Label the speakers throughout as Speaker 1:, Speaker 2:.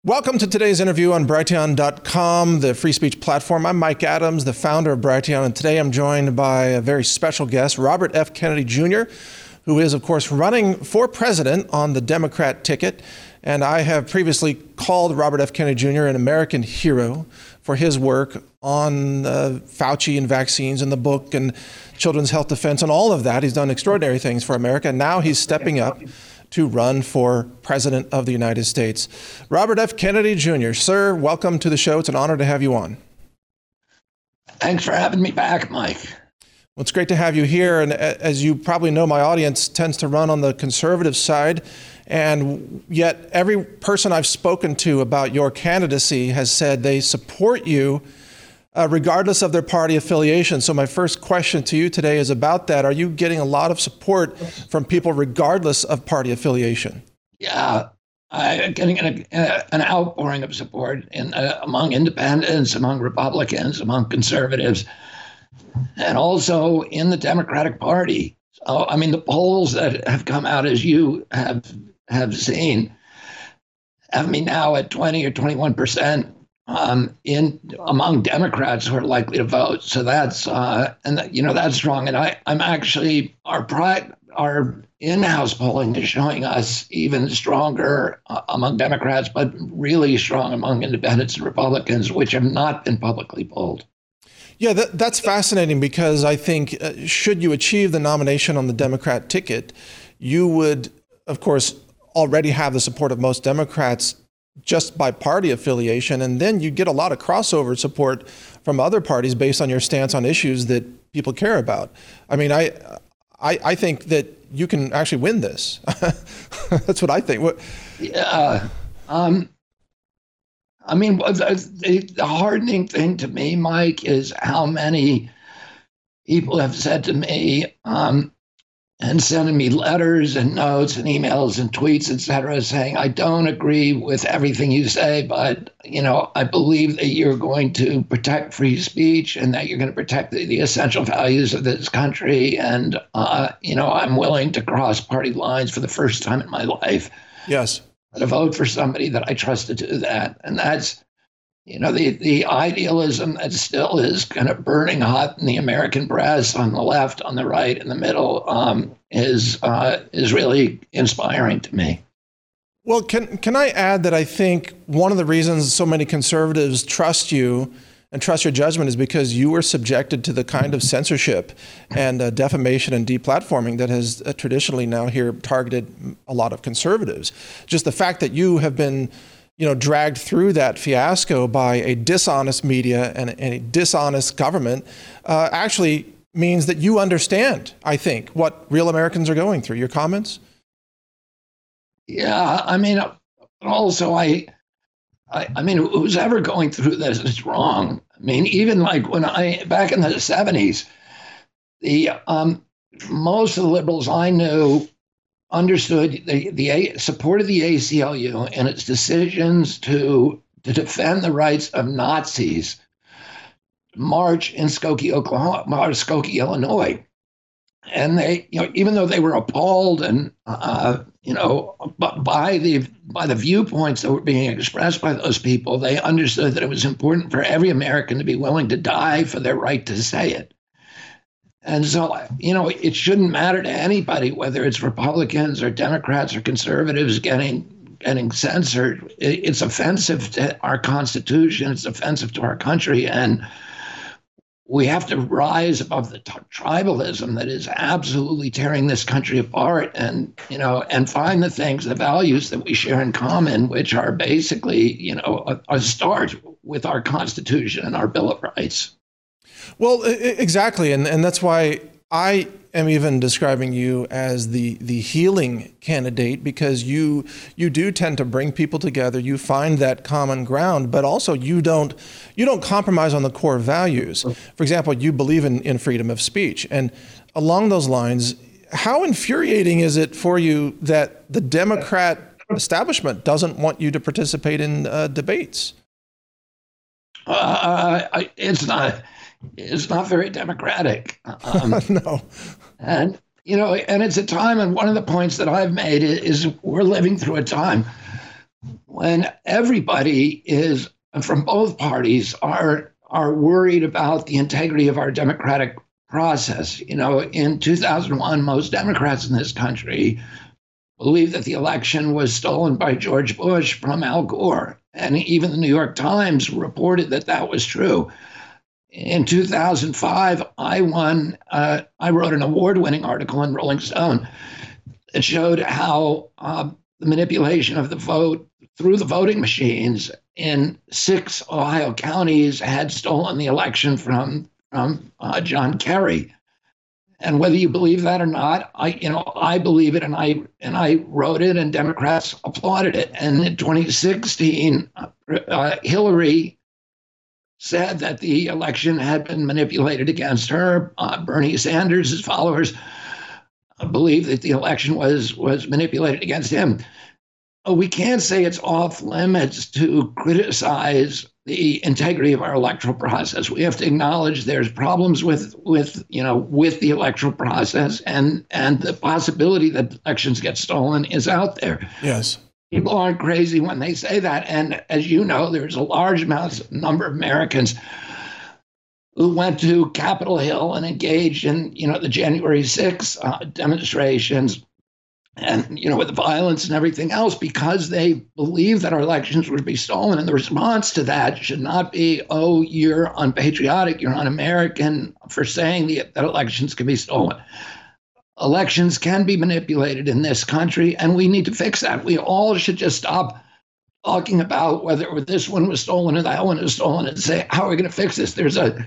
Speaker 1: Welcome to today's interview on Brighteon.com, the free speech platform. I'm Mike Adams, the founder of Brighteon, and today I'm joined by a very special guest, Robert F. Kennedy Jr., who is, of course, running for president on the Democrat ticket. And I have previously called Robert F. Kennedy Jr. an American hero for his work on Fauci and vaccines and the book and children's health defense and all of that. He's done extraordinary things for America. Now he's stepping up to run for president of the United States. Robert F. Kennedy Jr., sir, welcome to the show. It's an honor to have you on.
Speaker 2: Thanks for having me back, Mike.
Speaker 1: Well, it's great to have you here. And as you probably know, my audience tends to run on the conservative side. And yet every person I've spoken to about your candidacy has said they support you regardless of their party affiliation. So my first question to you today is about that. Are you getting a lot of support from people regardless of party affiliation?
Speaker 2: Yeah, I'm getting an outpouring of support among independents, among Republicans, among conservatives, and also in the Democratic Party. So, I mean, the polls that have come out, as you have seen, have me now at 20 or 21%. Among Democrats who are likely to vote. So that's that's strong. And I'm actually, our in-house polling is showing us even stronger among Democrats, but really strong among independents and Republicans, which have not been publicly polled.
Speaker 1: Yeah, that's fascinating because I think should you achieve the nomination on the Democrat ticket, you would, of course, already have the support of most Democrats just by party affiliation, and then you get a lot of crossover support from other parties based on your stance on issues that people care about. I mean, I think that you can actually win this. That's what I think.
Speaker 2: Yeah. I mean, the hardening thing to me, Mike, is how many people have said to me, and sending me letters and notes and emails and tweets, et cetera, saying, I don't agree with everything you say, but, I believe that you're going to protect free speech and that you're going to protect the essential values of this country. And, I'm willing to cross party lines for the first time in my life.
Speaker 1: Yes.
Speaker 2: To vote for somebody that I trust to do that. And that's, the idealism that still is kind of burning hot in the American press on the left, on the right, in the middle is really inspiring to me.
Speaker 1: Well, can I add that I think one of the reasons so many conservatives trust you and trust your judgment is because you were subjected to the kind of censorship and defamation and deplatforming that has traditionally now here targeted a lot of conservatives. Just the fact that you have been dragged through that fiasco by a dishonest media and a dishonest government actually means that you understand, I think, what real Americans are going through. Your comments?
Speaker 2: Yeah, I mean, also, I mean, who's ever going through this is wrong. I mean, even like back in the 70s, most of the liberals I knew understood the support of the ACLU and its decisions to defend the rights of Nazis march in Skokie, Illinois. And they, even though they were appalled and, by the viewpoints that were being expressed by those people, they understood that it was important for every American to be willing to die for their right to say it. And so, it shouldn't matter to anybody whether it's Republicans or Democrats or conservatives getting censored. It's offensive to our Constitution. It's offensive to our country. And we have to rise above the tribalism that is absolutely tearing this country apart and find the values that we share in common, which are basically, a start with our Constitution and our Bill of Rights.
Speaker 1: Well, exactly. And that's why I am even describing you as the healing candidate, because you do tend to bring people together. You find that common ground, but also you don't compromise on the core values. For example, you believe in freedom of speech. And along those lines, how infuriating is it for you that the Democrat establishment doesn't want you to participate in debates?
Speaker 2: It's not very democratic.
Speaker 1: No.
Speaker 2: And it's a time, and one of the points that I've made is we're living through a time when everybody is from both parties are worried about the integrity of our democratic process. In 2001, most Democrats in this country believed that the election was stolen by George Bush from Al Gore. And even the New York Times reported that that was true. In 2005, I wrote an award-winning article in Rolling Stone that showed how the manipulation of the vote through the voting machines in 6 Ohio counties had stolen the election from John Kerry. And whether you believe that or not, I believe it, and I wrote it, and Democrats applauded it. And in 2016, Hillary said that the election had been manipulated against her. Bernie Sanders' followers believe that the election was manipulated against him. We can't say it's off limits to criticize the integrity of our electoral process. We have to acknowledge there's problems with the electoral process, and the possibility that elections get stolen is out there.
Speaker 1: Yes.
Speaker 2: People aren't crazy when they say that. And as you know, there's a large number of Americans who went to Capitol Hill and engaged in, the January 6th demonstrations and, with the violence and everything else, because they believe that our elections would be stolen. And the response to that should not be, oh, you're unpatriotic, you're un-American for saying that elections can be stolen. Elections can be manipulated in this country, and we need to fix that. We all should just stop talking about whether this one was stolen or that one was stolen and say, how are we going to fix this? There's a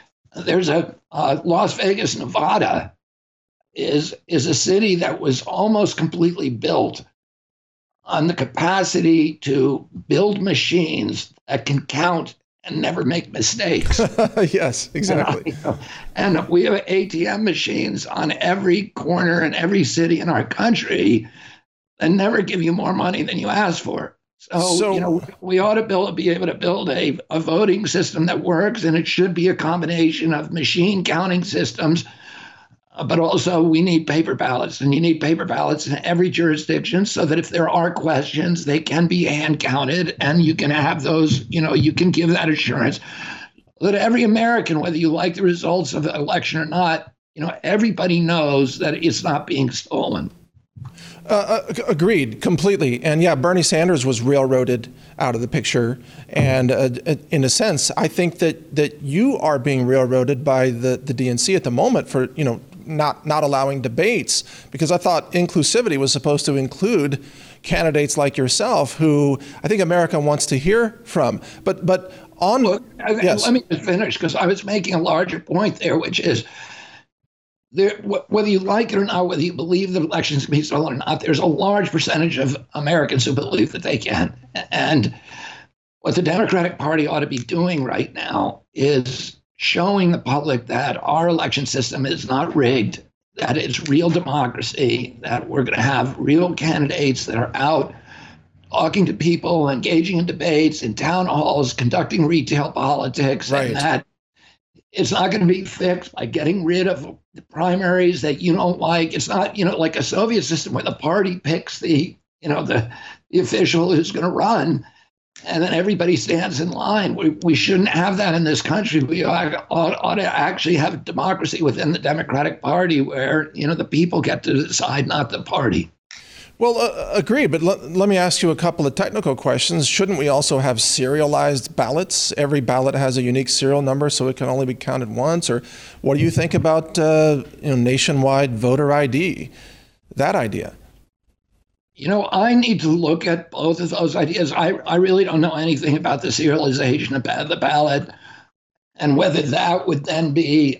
Speaker 2: Las Vegas, Nevada is a city that was almost completely built on the capacity to build machines that can count and never make mistakes.
Speaker 1: Yes, exactly.
Speaker 2: And we have ATM machines on every corner in every city in our country that never give you more money than you ask for. So we ought to be able to build a voting system that works, and it should be a combination of machine counting systems, but also we need paper ballots, and you need paper ballots in every jurisdiction so that if there are questions, they can be hand counted, and you can have those, you can give that assurance that every American, whether you like the results of the election or not, everybody knows that it's not being stolen.
Speaker 1: Agreed completely. And yeah, Bernie Sanders was railroaded out of the picture. And in a sense, I think that you are being railroaded by the DNC at the moment for, not allowing debates, because I thought inclusivity was supposed to include candidates like yourself, who I think America wants to hear from. But on...
Speaker 2: Look,
Speaker 1: yes.
Speaker 2: Let me just finish, because I was making a larger point there, which is, whether you like it or not, whether you believe that elections can be stolen or not, there's a large percentage of Americans who believe that they can. And what the Democratic Party ought to be doing right now is showing the public that our election system is not rigged, that it's real democracy, that we're going to have real candidates that are out talking to people, engaging in debates, in town halls, conducting retail politics,
Speaker 1: right.
Speaker 2: And that it's not going to be fixed by getting rid of the primaries that you don't like. It's not, like a Soviet system where the party picks the official who's going to run, and then everybody stands in line. We shouldn't have that in this country. We ought to actually have a democracy within the Democratic Party where, the people get to decide, not the party.
Speaker 1: Well, agreed. But let me ask you a couple of technical questions. Shouldn't we also have serialized ballots? Every ballot has a unique serial number, so it can only be counted once. Or what do you think about nationwide voter ID? That idea.
Speaker 2: I need to look at both of those ideas. I really don't know anything about the serialization of the ballot and whether that would then be,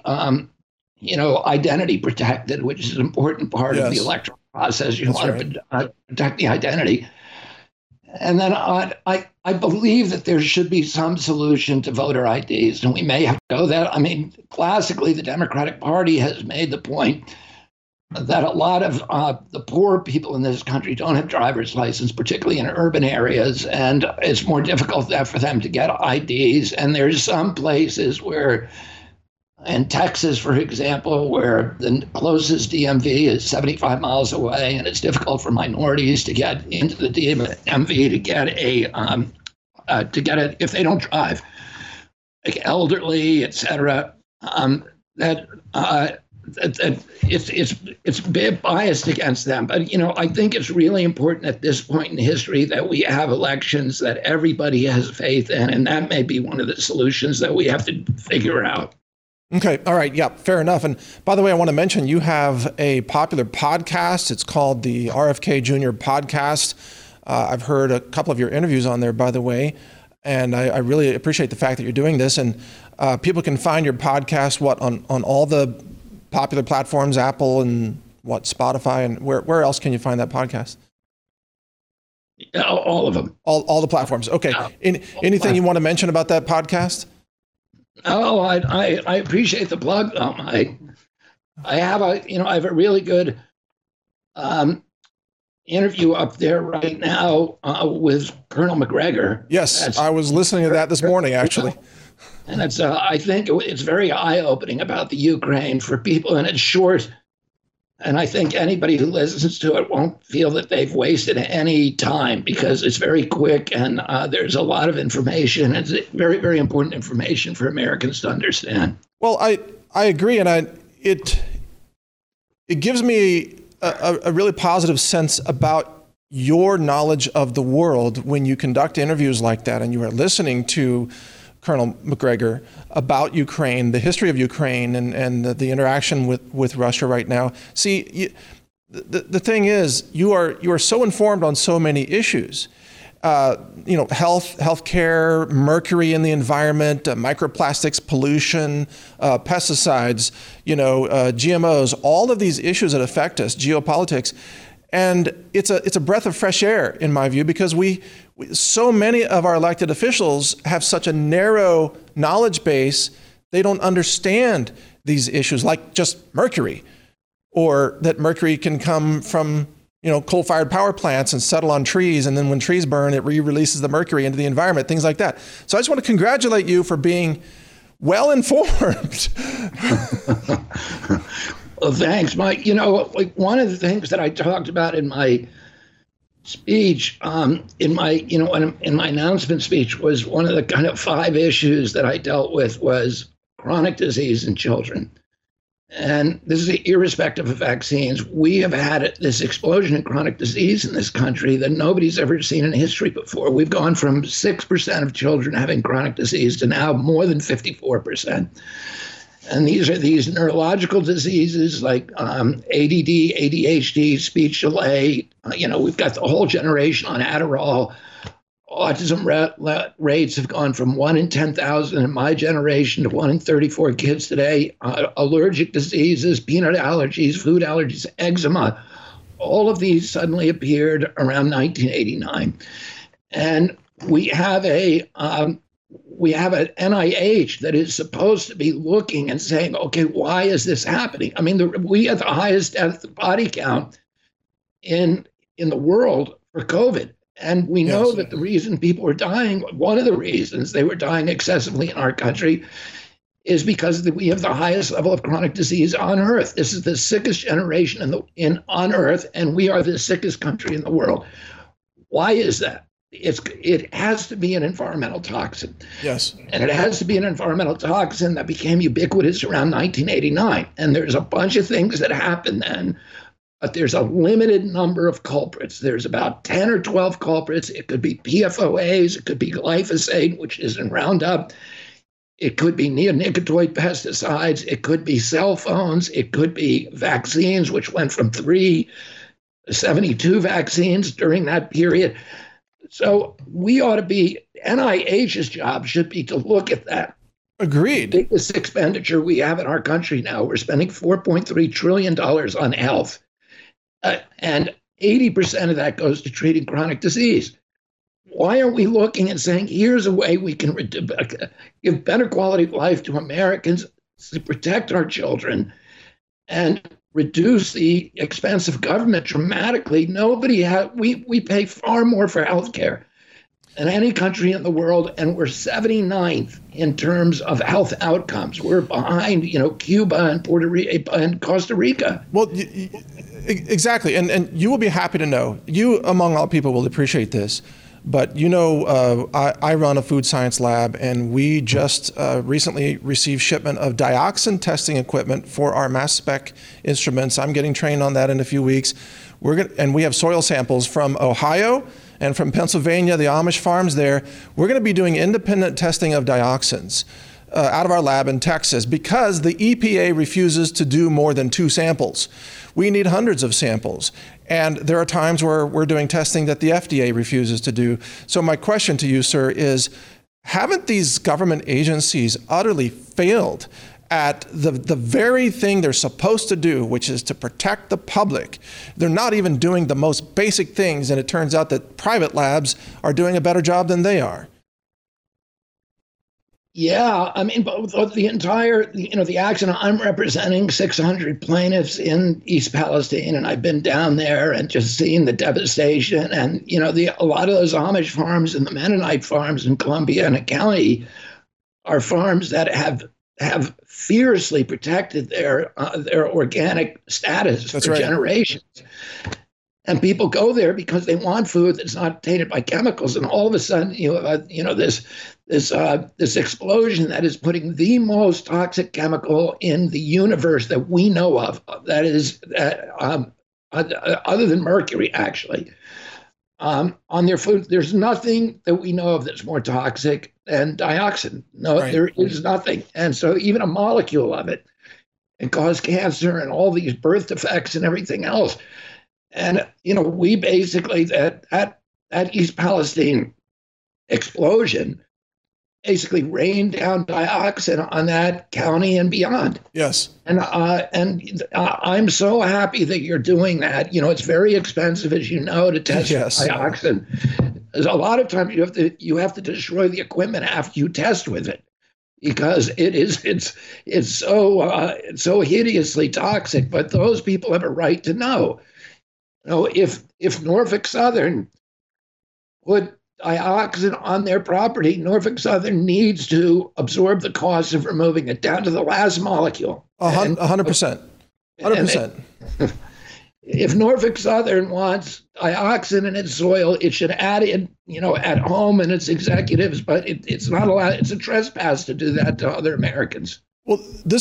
Speaker 2: identity protected, which is an important part of the electoral process. You want to protect the identity. And then I believe that there should be some solution to voter IDs, and we may have to go that. I mean, classically, the Democratic Party has made the point that a lot of the poor people in this country don't have driver's license, particularly in urban areas, and it's more difficult for them to get IDs. And there's some places where In Texas, for example, where the closest DMV is 75 miles away, and it's difficult for minorities to get into the DMV to get it if they don't drive, like elderly, etc. That it's a bit biased against them. But I think it's really important at this point in history that we have elections that everybody has faith in, and that may be one of the solutions that we have to figure out.
Speaker 1: Okay. All right. Yeah, fair enough. And by the way, I want to mention you have a popular podcast. It's called the RFK Jr. Podcast. I've heard a couple of your interviews on there, by the way, and I really appreciate the fact that you're doing this. And people can find your podcast, on all the popular platforms, Apple and Spotify, and where else can you find that podcast?
Speaker 2: All of them.
Speaker 1: All the platforms. Okay. Anything you want to mention about that podcast?
Speaker 2: Oh, I appreciate the plug. I have a really good interview up there right now with Colonel Macgregor.
Speaker 1: Yes, I was listening to that this morning, actually.
Speaker 2: And it's I think it's very eye-opening about the Ukraine for people, and it's short. And I think anybody who listens to it won't feel that they've wasted any time, because it's very quick and there's a lot of information. It's very, very important information for Americans to understand.
Speaker 1: Well, I agree, and it gives me a really positive sense about your knowledge of the world when you conduct interviews like that and you are listening to Colonel Macgregor about Ukraine, the history of Ukraine, and the interaction with Russia right now. See, the thing is, you are so informed on so many issues. Healthcare, mercury in the environment, microplastics, pollution, pesticides, GMOs, all of these issues that affect us, geopolitics. And it's a breath of fresh air, in my view, because so many of our elected officials have such a narrow knowledge base, they don't understand these issues, like just mercury, or that mercury can come from coal-fired power plants and settle on trees, and then when trees burn, it re-releases the mercury into the environment, things like that. So I just want to congratulate you for being well informed.
Speaker 2: Well, thanks, Mike. One of the things that I talked about in my speech, in my announcement speech, was one of the kind of 5 issues that I dealt with was chronic disease in children. And this is irrespective of vaccines. We have had this explosion in chronic disease in this country that nobody's ever seen in history before. We've gone from 6% of children having chronic disease to now more than 54%. And these are these neurological diseases like ADD, ADHD, speech delay. We've got the whole generation on Adderall. Autism rates have gone from 1 in 10,000 in my generation to 1 in 34 kids today. Allergic diseases, peanut allergies, food allergies, eczema, all of these suddenly appeared around 1989. And we have an NIH that is supposed to be looking and saying, okay, why is this happening? I mean, we have the highest death body count in the world for COVID. And we know that the reason people are dying, one of the reasons they were dying excessively in our country, is because we have the highest level of chronic disease on Earth. This is the sickest generation on Earth, and we are the sickest country in the world. Why is that? It has to be an environmental toxin.
Speaker 1: Yes.
Speaker 2: And it has to be an environmental toxin that became ubiquitous around 1989. And there's a bunch of things that happened then. But there's a limited number of culprits. There's about 10 or 12 culprits. It could be PFOAs. It could be glyphosate, which is in Roundup. It could be neonicotinoid pesticides. It could be cell phones. It could be vaccines, which went from 3 to 72 vaccines during that period. So we ought to be, NIH's job should be to look at that.
Speaker 1: Agreed.
Speaker 2: The biggest expenditure we have in our country now, we're spending $4.3 trillion on health. And 80% of that goes to treating chronic disease. Why aren't we looking and saying, here's a way we can give better quality of life to Americans, to protect our children, and reduce the expense of government dramatically? We pay far more for health care than any country in the world, and we're 79th in terms of health outcomes. We're behind, Cuba and Puerto Rico and Costa Rica.
Speaker 1: Well, exactly, and you will be happy to know, you among all people will appreciate this, but I run a food science lab, and we just recently received shipment of dioxin testing equipment for our mass spec instruments. I'm getting trained on that in a few weeks. And we have soil samples from Ohio and from Pennsylvania, the Amish farms there. We're going to be doing independent testing of dioxins out of our lab in Texas because the EPA refuses to do more than 2 samples. We need hundreds of samples. And there are times where we're doing testing that the FDA refuses to do. So my question to you, sir, is haven't these government agencies utterly failed at the very thing they're supposed to do, which is to protect the public? They're not even doing the most basic things, and it turns out that private labs are doing a better job than they are.
Speaker 2: Yeah, I mean, but the entire, the action, I'm representing 600 plaintiffs in East Palestine, and I've been down there and just seen the devastation. And, a lot of those Amish farms and the Mennonite farms in Columbiana County are farms that have fiercely protected their organic status for generations. And people go there because they want food that's not tainted by chemicals. And all of a sudden, this explosion that is putting the most toxic chemical in the universe that we know of, that is other than mercury, actually, on their food. There's nothing that we know of that's more toxic than dioxin. No, right. There is nothing. And so even a molecule of it can cause cancer and all these birth defects and everything else. And, we basically, that East Palestine explosion basically rained down dioxin on that county and beyond.
Speaker 1: Yes.
Speaker 2: And I'm so happy that you're doing that. It's very expensive, as you know, to test dioxin. There's a lot of times you have to destroy the equipment after you test with it, because it's so hideously toxic. But those people have a right to know. If Norfolk Southern put dioxin on their property, Norfolk Southern needs to absorb the cost of removing it down to the last molecule.
Speaker 1: 100%. 100%.
Speaker 2: If Norfolk Southern wants dioxin in its soil, it should add it, at home and its executives, but it's not allowed. It's a trespass to do that to other Americans.
Speaker 1: Well,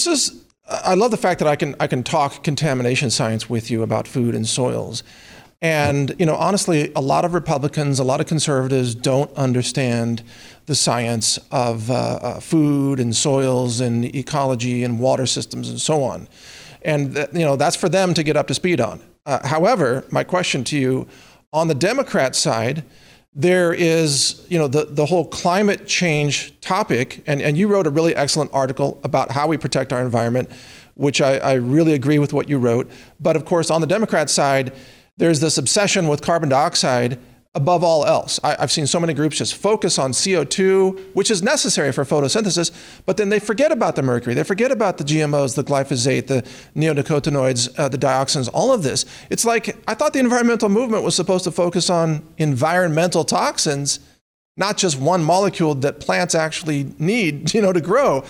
Speaker 1: I love the fact that I can talk contamination science with you about food and soils. And, honestly, a lot of Republicans, a lot of conservatives don't understand the science of food and soils and ecology and water systems and so on. And, that's for them to get up to speed on. However, my question to you, on the Democrat side, there is, the whole climate change topic, and you wrote a really excellent article about how we protect our environment, which I really agree with what you wrote. But of course, on the Democrat side, there's this obsession with carbon dioxide above all else. I've seen so many groups just focus on CO2, which is necessary for photosynthesis, but then they forget about the mercury. They forget about the GMOs, the glyphosate, the neonicotinoids, the dioxins, all of this. It's like, I thought the environmental movement was supposed to focus on environmental toxins, not just one molecule that plants actually need, to grow.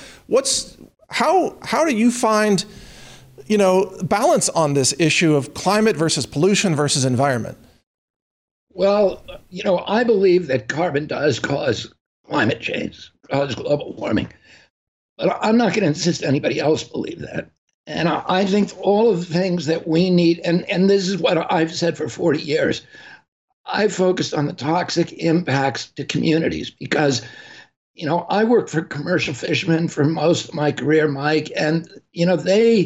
Speaker 1: How do you find, balance on this issue of climate versus pollution versus environment?
Speaker 2: Well, I believe that carbon does cause climate change, cause global warming. But I'm not going to insist anybody else believe that. And I think all of the things that we need, and this is what I've said for 40 years, I've focused on the toxic impacts to communities because, I worked for commercial fishermen for most of my career, Mike, and, they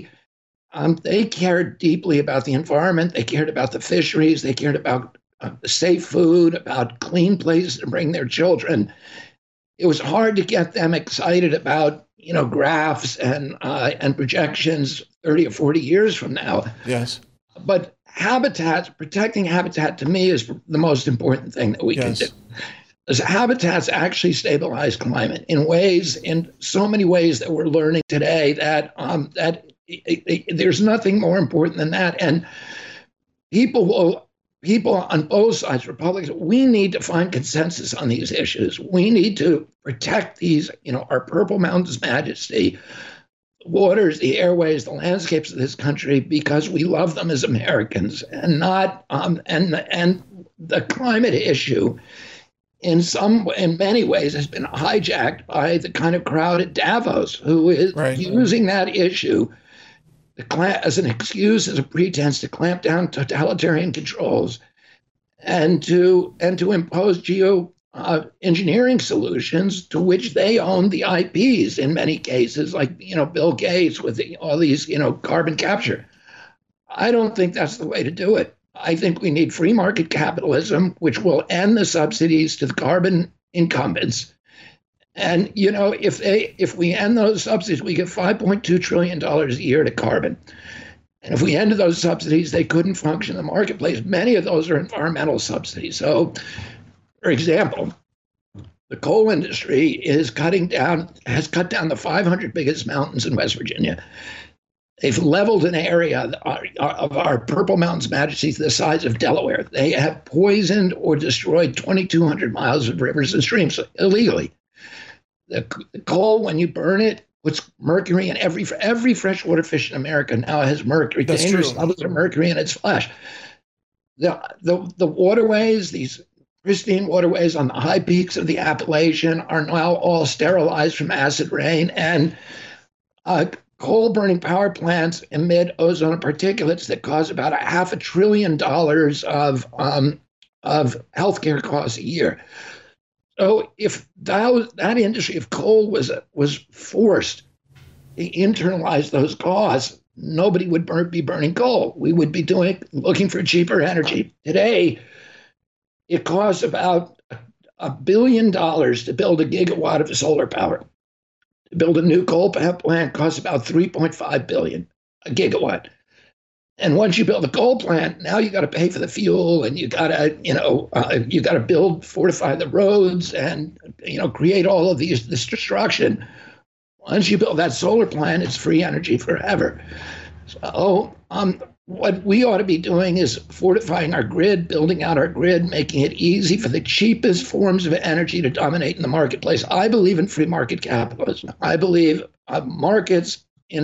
Speaker 2: cared deeply about the environment. They cared about the fisheries. They cared about safe food, about clean places to bring their children. It was hard to get them excited about, graphs and projections 30 or 40 years from now.
Speaker 1: Yes.
Speaker 2: But protecting habitat to me is the most important thing that we can do. Because habitats actually stabilize climate in so many ways that we're learning today that there's nothing more important than that. And people people on both sides, Republicans, we need to find consensus on these issues. We need to protect these, our Purple Mountains majesty, waters, the airways, the landscapes of this country, because we love them as Americans, and not and the climate issue in many ways has been hijacked by the kind of crowd at Davos who is using that issue as an excuse, as a pretense to clamp down totalitarian controls and to impose engineering solutions to which they own the IPs in many cases, like Bill Gates with all these carbon capture. I don't think that's the way to do it. I think we need free market capitalism, which will end the subsidies to the carbon incumbents. And if we end those subsidies, we get $5.2 trillion a year to carbon. And if we ended those subsidies, they couldn't function in the marketplace. Many of those are environmental subsidies. So, for example, the coal industry has cut down the 500 biggest mountains in West Virginia. They've leveled an area of our Purple Mountains majesties the size of Delaware. They have poisoned or destroyed 2,200 miles of rivers and streams illegally. The coal, when you burn it, puts mercury in every freshwater fish in America now has mercury, dangerous levels of mercury in its flesh. The waterways, these pristine waterways on the high peaks of the Appalachian, are now all sterilized from acid rain, and coal burning power plants emit ozone particulates that cause about $500 billion of healthcare costs a year. So if that industry of coal was forced to internalize those costs, nobody would be burning coal. We would be looking for cheaper energy. Today, it costs about $1 billion to build a gigawatt of solar power. To build a new coal plant costs about $3.5 billion a gigawatt. And once you build a coal plant, now you got to pay for the fuel, and you got to fortify the roads, and create all of this destruction. Once you build that solar plant, it's free energy forever. So what we ought to be doing is fortifying our grid, building out our grid, making it easy for the cheapest forms of energy to dominate in the marketplace. I believe in free market capitalism. I believe markets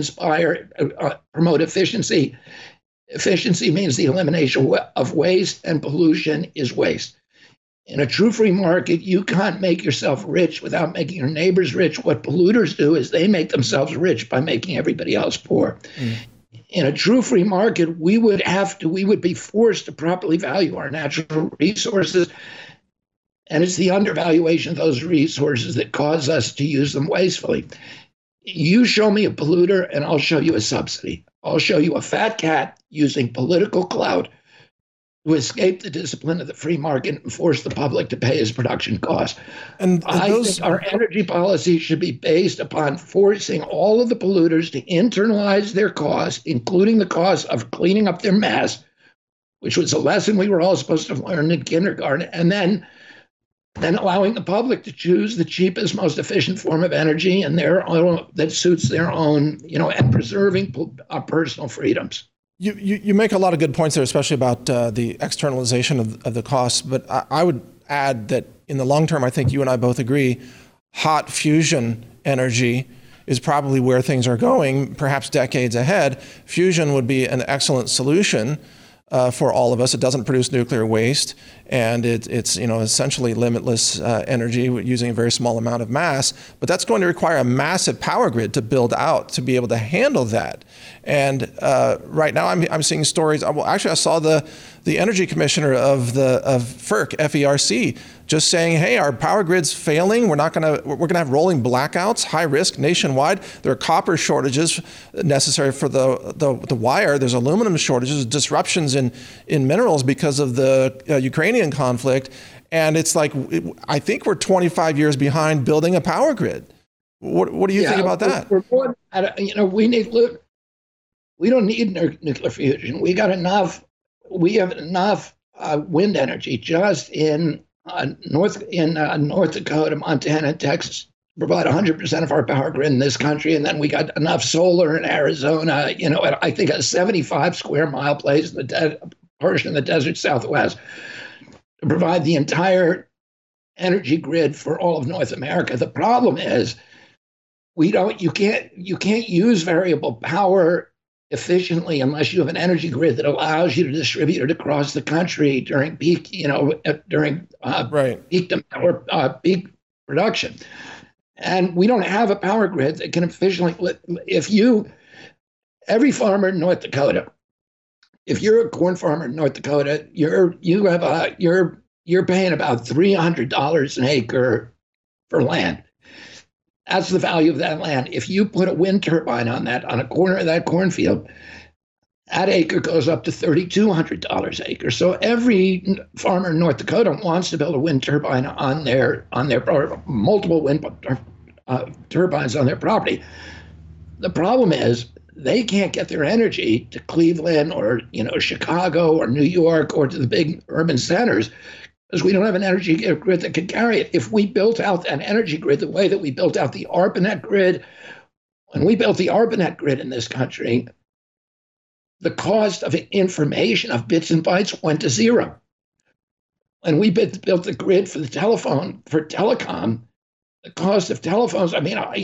Speaker 2: promote efficiency. Efficiency means the elimination of waste, and pollution is waste. In a true free market, you can't make yourself rich without making your neighbors rich. What polluters do is they make themselves rich by making everybody else poor. In a true free market, we would be forced to properly value our natural resources. And it's the undervaluation of those resources that cause us to use them wastefully. You show me a polluter, and I'll show you a subsidy. I'll show you a fat cat using political clout to escape the discipline of the free market and force the public to pay his production costs. And I think our energy policy should be based upon forcing all of the polluters to internalize their costs, including the cost of cleaning up their mess, which was a lesson we were all supposed to learn in kindergarten, and then allowing the public to choose the cheapest, most efficient form of energy and that suits their own, and preserving personal freedoms.
Speaker 1: You make a lot of good points there, especially about the externalization of the costs. But I would add that in the long term, I think you and I both agree, hot fusion energy is probably where things are going, perhaps decades ahead. Fusion would be an excellent solution for all of us. It doesn't produce nuclear waste, and it's essentially limitless energy using a very small amount of mass. But that's going to require a massive power grid to build out to be able to handle that. And right now, I'm seeing stories. Well, actually, I saw the energy commissioner of FERC, FERC, just saying, "Hey, our power grid's failing. We're gonna have rolling blackouts, high risk nationwide. There are copper shortages necessary for the wire. There's aluminum shortages, disruptions in minerals because of the Ukrainian conflict. And it's like, I think we're 25 years behind building a power grid. What do you think about that?
Speaker 2: We don't need nuclear fusion. We have enough wind energy just in North Dakota, Montana, and Texas to provide 100% of our power grid in this country. And then we got enough solar in Arizona, I think a 75 square mile place in the portion of the desert Southwest, to provide the entire energy grid for all of North America. The problem is you can't use variable power efficiently unless you have an energy grid that allows you to distribute it across the country during peak, peak demand or peak production. And we don't have a power grid that can efficiently. Every farmer in North Dakota, if you're a corn farmer in North Dakota, you're paying about $300 an acre for land. That's the value of that land. If you put a wind turbine on a corner of that cornfield, that acre goes up to $3,200 an acre. So every farmer in North Dakota wants to build a wind turbine on their or multiple wind turbines on their property. The problem is they can't get their energy to Cleveland or Chicago or New York or to the big urban centers because we don't have an energy grid that can carry it. If we built out an energy grid the way that we built out the ARPANET grid, when we built the ARPANET grid in this country, the cost of information of bits and bytes went to zero. When we built the grid for the telecom, the cost of telephones,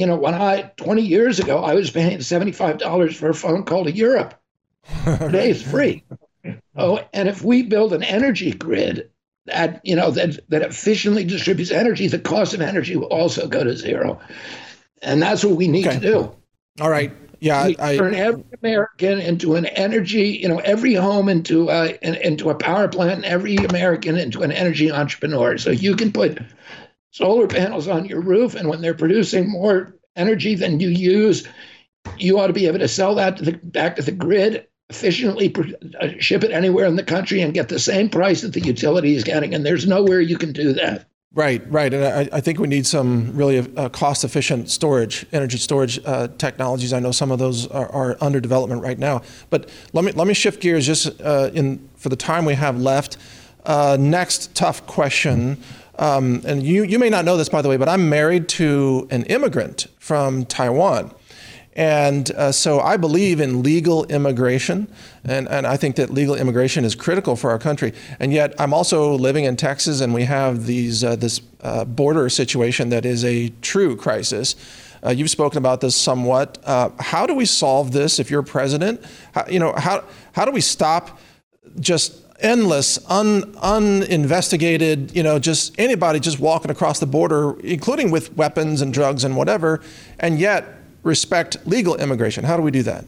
Speaker 2: 20 years ago, I was paying $75 for a phone call to Europe. Today it's free. And if we build an energy grid that efficiently distributes energy, the cost of energy will also go to zero. And that's what we need to do.
Speaker 1: All right. Yeah,
Speaker 2: turn every American into an energy, every home into a power plant, and every American into an energy entrepreneur. So you can put solar panels on your roof, and when they're producing more energy than you use, you ought to be able to sell that back to the grid, efficiently ship it anywhere in the country, and get the same price that the utility is getting. And there's nowhere you can do that.
Speaker 1: Right. And I think we need some really cost-efficient energy storage technologies. I know some of those are under development right now. But let me shift gears just for the time we have left. Next tough question. And you may not know this, by the way, but I'm married to an immigrant from Taiwan. And so I believe in legal immigration, and I think that legal immigration is critical for our country. And yet I'm also living in Texas, and we have this border situation that is a true crisis. You've spoken about this somewhat. How do we solve this if you're president? How do we stop just endless, uninvestigated, just anybody just walking across the border, including with weapons and drugs and whatever, and yet respect legal immigration? How do we do that?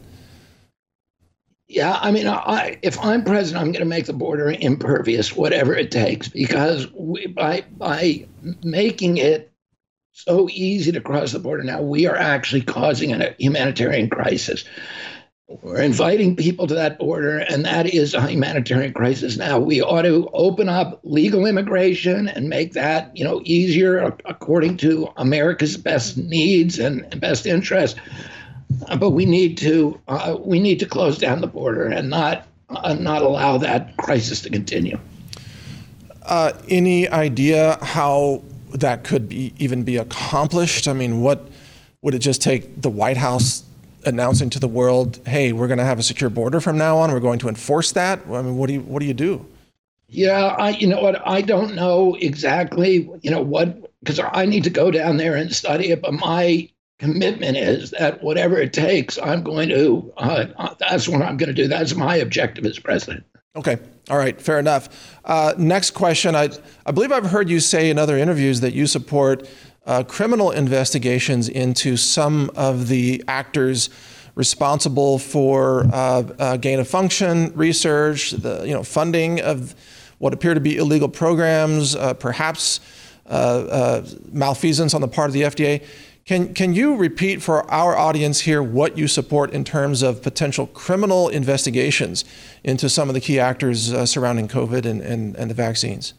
Speaker 2: Yeah, if I'm president, I'm going to make the border impervious, whatever it takes, because by making it so easy to cross the border now, we are actually causing a humanitarian crisis. We're inviting people to that border, and that is a humanitarian crisis now. We ought to open up legal immigration and make that, easier according to America's best needs and best interests. But we need to close down the border and not allow that crisis to continue.
Speaker 1: Any idea how that could even be accomplished? What would it just take the White House announcing to the world, hey, we're going to have a secure border from now on, we're going to enforce that? What do you do?
Speaker 2: Yeah, I don't know exactly, because I need to go down there and study it, but my commitment is that whatever it takes, I'm going to, that's what I'm going to do. That's my objective as president.
Speaker 1: Okay. All right. Fair enough. Next question. I believe I've heard you say in other interviews that you support criminal investigations into some of the actors responsible for gain of function research, the funding of what appear to be illegal programs, perhaps malfeasance on the part of the FDA. Can you repeat for our audience here what you support in terms of potential criminal investigations into some of the key actors surrounding COVID and the vaccines?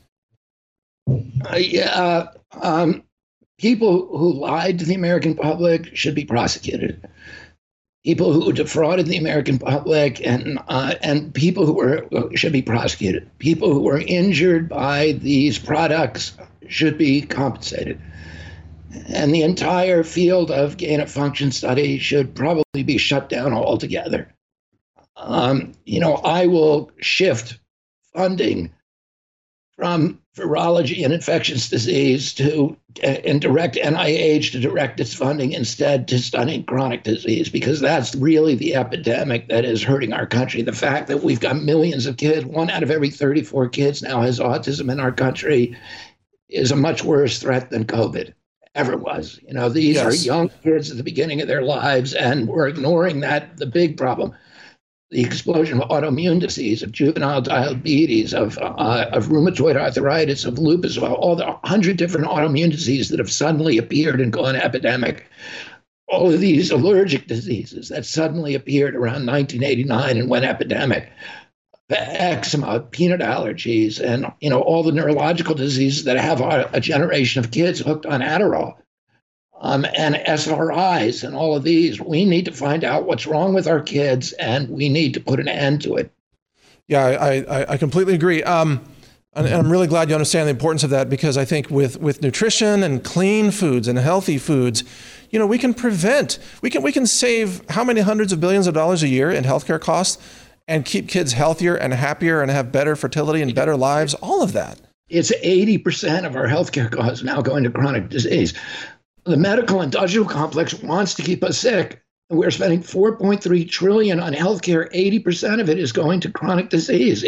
Speaker 2: People who lied to the American public should be prosecuted. People who defrauded the American public and people who should be prosecuted. People who were injured by these products should be compensated. And the entire field of gain of function study should probably be shut down altogether. I will shift funding from virology and infectious disease and direct NIH to direct its funding instead to studying chronic disease, because that's really the epidemic that is hurting our country. The fact that we've got millions of kids, 1 out of every 34 kids now has autism in our country, is a much worse threat than COVID ever was. These are young kids at the beginning of their lives, and we're ignoring the big problem. The explosion of autoimmune disease, of juvenile diabetes, of rheumatoid arthritis, of lupus, of all the 100 different autoimmune diseases that have suddenly appeared and gone epidemic. All of these allergic diseases that suddenly appeared around 1989 and went epidemic. Eczema, peanut allergies, and all the neurological diseases that have a generation of kids hooked on Adderall. And SRIs and all of these. We need to find out what's wrong with our kids, and we need to put an end to it.
Speaker 1: Yeah, I completely agree. And I'm really glad you understand the importance of that, because I think with nutrition and clean foods and healthy foods, we can prevent, we can save how many hundreds of billions of dollars a year in healthcare costs and keep kids healthier and happier and have better fertility and better lives, all of that.
Speaker 2: It's 80% of our healthcare costs now going to chronic disease. The medical industrial complex wants to keep us sick. We're spending $4.3 trillion on healthcare. 80% of it is going to chronic disease.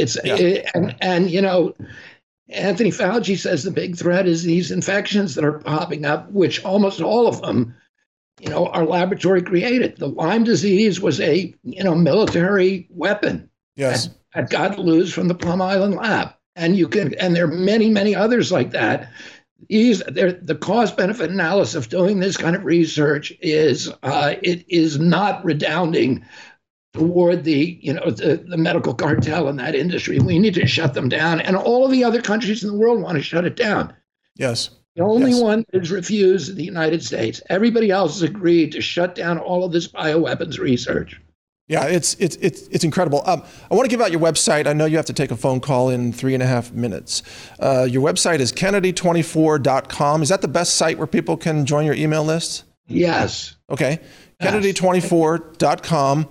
Speaker 2: Anthony Fauci says the big threat is these infections that are popping up, which almost all of them, are laboratory created. The Lyme disease was a, military weapon.
Speaker 1: Yes.
Speaker 2: That got loose from the Plum Island lab. And there are many, many others like that. The cost-benefit analysis of doing this kind of research is not redounding toward the medical cartel in that industry. We need to shut them down, and all of the other countries in the world want to shut it down.
Speaker 1: Yes.
Speaker 2: The only one that has refused is the United States. Everybody else has agreed to shut down all of this bioweapons research.
Speaker 1: Yeah, it's incredible. I want to give out your website. I know you have to take a phone call in 3.5 minutes. Your website is Kennedy24.com. Is that the best site where people can join your email list?
Speaker 2: Yes.
Speaker 1: Okay. Yes. Kennedy24.com.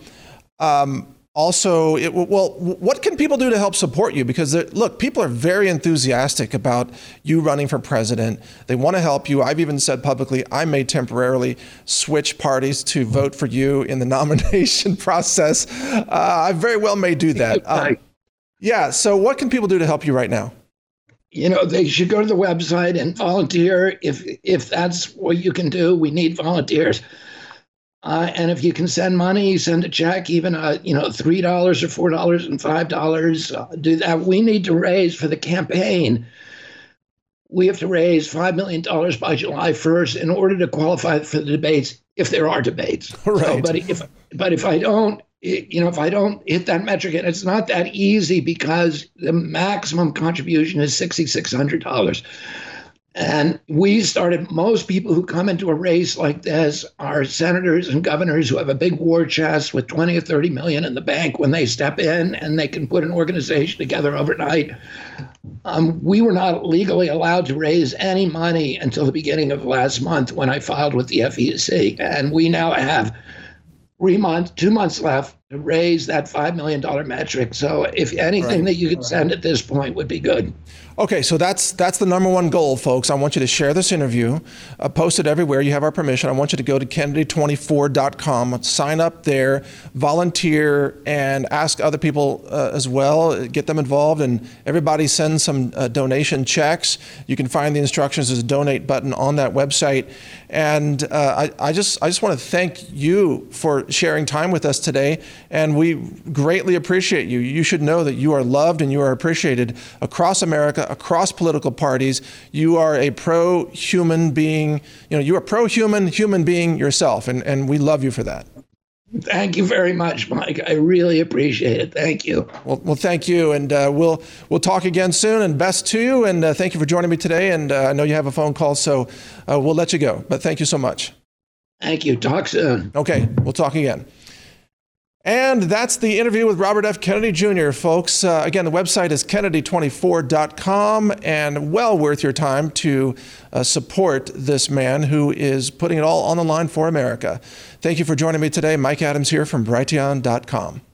Speaker 1: Also, what can people do to help support you? Because look, people are very enthusiastic about you running for president. They want to help you. I've even said publicly, I may temporarily switch parties to vote for you in the nomination process. I very well may do that. So what can people do to help you right now?
Speaker 2: They should go to the website and volunteer. If that's what you can do, we need volunteers. And if you can send money, send a check, even $3 or $4 and $5, do that. We need to raise for the campaign. We have to raise $5 million by July 1st in order to qualify for the debates, if there are debates.
Speaker 1: Right.
Speaker 2: So, but if I don't, if I don't hit that metric, and it's not that easy because the maximum contribution is $6,600. And most people who come into a race like this are senators and governors who have a big war chest with 20 or 30 million in the bank when they step in, and they can put an organization together overnight. We were not legally allowed to raise any money until the beginning of last month when I filed with the FEC. And we now have 2 months left to raise that $5 million metric. So if anything that you could send at this point would be good.
Speaker 1: Okay, so that's the number one goal, folks. I want you to share this interview, post it everywhere. You have our permission. I want you to go to Kennedy24.com, sign up there, volunteer, and ask other people as well. Get them involved, and everybody send some donation checks. You can find the instructions. There's a donate button on that website. And I just want to thank you for sharing time with us today, and we greatly appreciate you. You should know that you are loved and you are appreciated across America, across political parties. You are a pro-human being. You are pro-human human being yourself, and we love you for that.
Speaker 2: Thank you very much, Mike. I really appreciate it. Thank you.
Speaker 1: Well, thank you, and we'll talk again soon. And best to you. And thank you for joining me today. And I know you have a phone call, so we'll let you go. But thank you so much.
Speaker 2: Thank you. Talk soon.
Speaker 1: Okay, we'll talk again. And that's the interview with Robert F. Kennedy Jr., folks. Again, the website is Kennedy24.com, and well worth your time to support this man who is putting it all on the line for America. Thank you for joining me today. Mike Adams here from Brighteon.com.